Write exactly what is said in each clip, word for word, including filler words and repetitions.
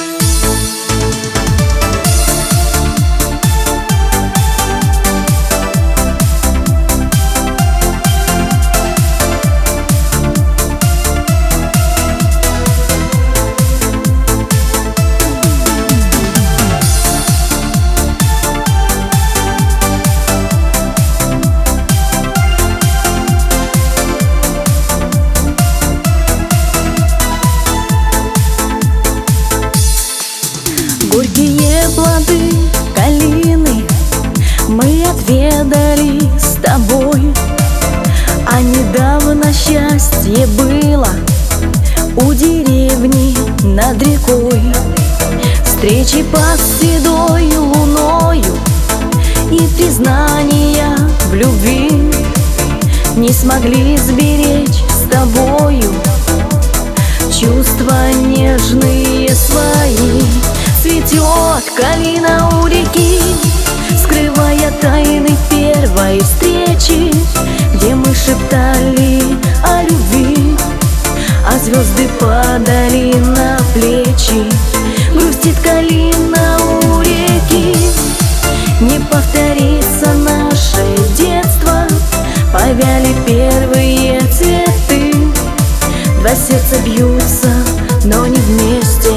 Горькие плоды калины мы отведали с тобой, а недавно счастье было у деревни над рекой. Встречи под седой луною и признания в любви не смогли сберечь с тобою чувства нежные свои. Цветет калина у реки, скрывая тайны первой встречи, где мы шептали о любви, а звезды падали на плечи. Грустит калина у реки, не повторится наше детство, повяли первые цветы. Два сердца бьются, но не вместе.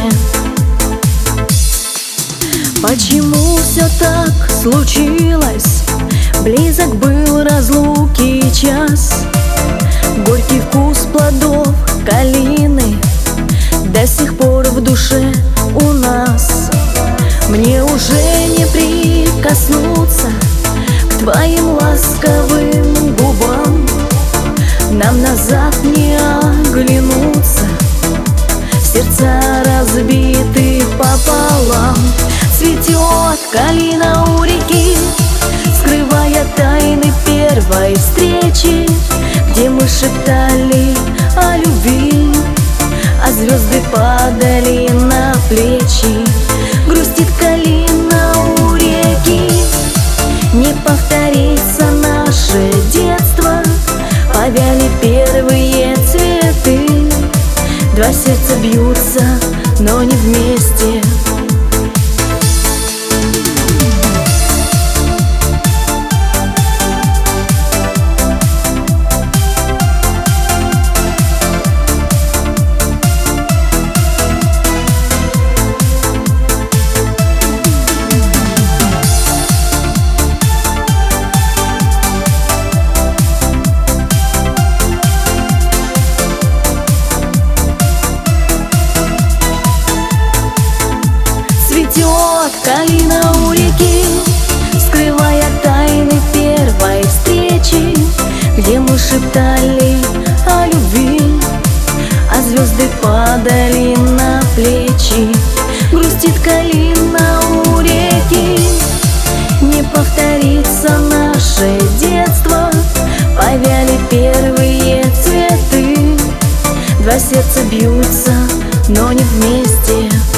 Почему все так случилось? Близок был разлуки час, горький вкус плодов калины до сих пор в душе у нас. Мне уже не прикоснуться к твоим ласковым губам, нам назад не оглянуться, сердца разбиты пополам. Цветет калина у реки, скрывая тайны первой встречи, где мы шептали о любви, а звезды падали на плечи. Грустит калина у реки, не повторится наше детство, повяли первые цветы. Два сердца бьются, но не вместе. Цветет калина у реки, скрывая тайны первой встречи, где мы шептали о любви, а звезды падали на плечи. Грустит калина у реки, не повторится наше детство, повяли первые цветы. Два сердца бьются, но не вместе.